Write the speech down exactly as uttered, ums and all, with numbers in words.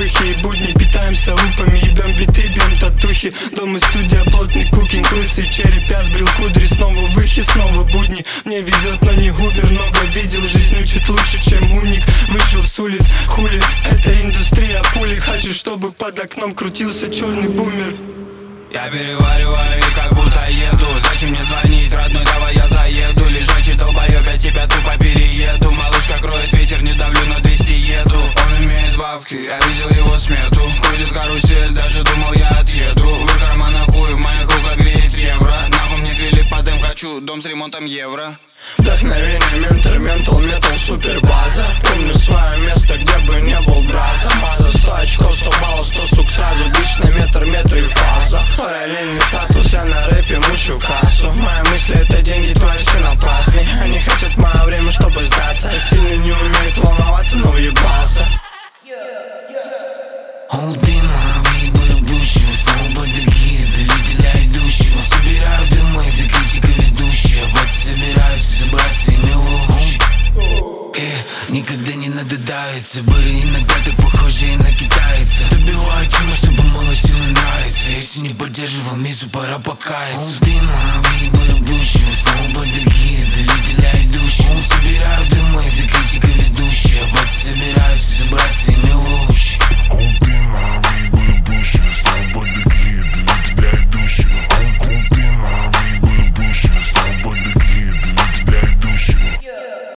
духе и будни. Питаемся лупами, ебем биты, бьем татухи. Дом и студия, плотный кукинг, лысый череп, я сбрил кудри. Снова выхи, снова будни. Мне везет, но не губер. Много видел, жизнь учит лучше, чем уник. Вышел с улиц, хули, это индустрия пули. Хочу, чтобы под окном крутился черный бумер. Я перевариваю и как будто еду. Зачем мне звонить, родной, давай я заеду. Лежачий долбоёб, я тебя тупо перееду. Малышка кроет ветер, не давлю, на двести еду. Он имеет бабки, я видел его смету. Крутит карусель, даже думал я отъеду. В карманах хуй, в моих руках греет евро. Нахуй мне Филипп Подем, хочу дом с ремонтом евро. Вдохновение, ментор, ментал, метал, супер база. Помню свое место, где бы не был браза. Маза, сто очков, сто баллов, сто сук сразу. Бич на метр, метр и фаза. Параллельный статус, я на рэпе мучу кассу. Мои мысли это деньги, твои все напрасны. Они хотят мое время, чтобы сдаться. Сильно не умеют волноваться, но уебался. Видели идущего, собираю дымы, это критика ведущая. Братья собираются забраться ими лучше. э, Никогда не надо давиться. Были иногда так похожие на китайца. Добиваю тему, чтобы мало сильно нравится. Если не поддерживал миссу, пора покаяться. будущего, снова подыги, видели идущего. Собираю дымы, это критика ведущая. Братья собираются забраться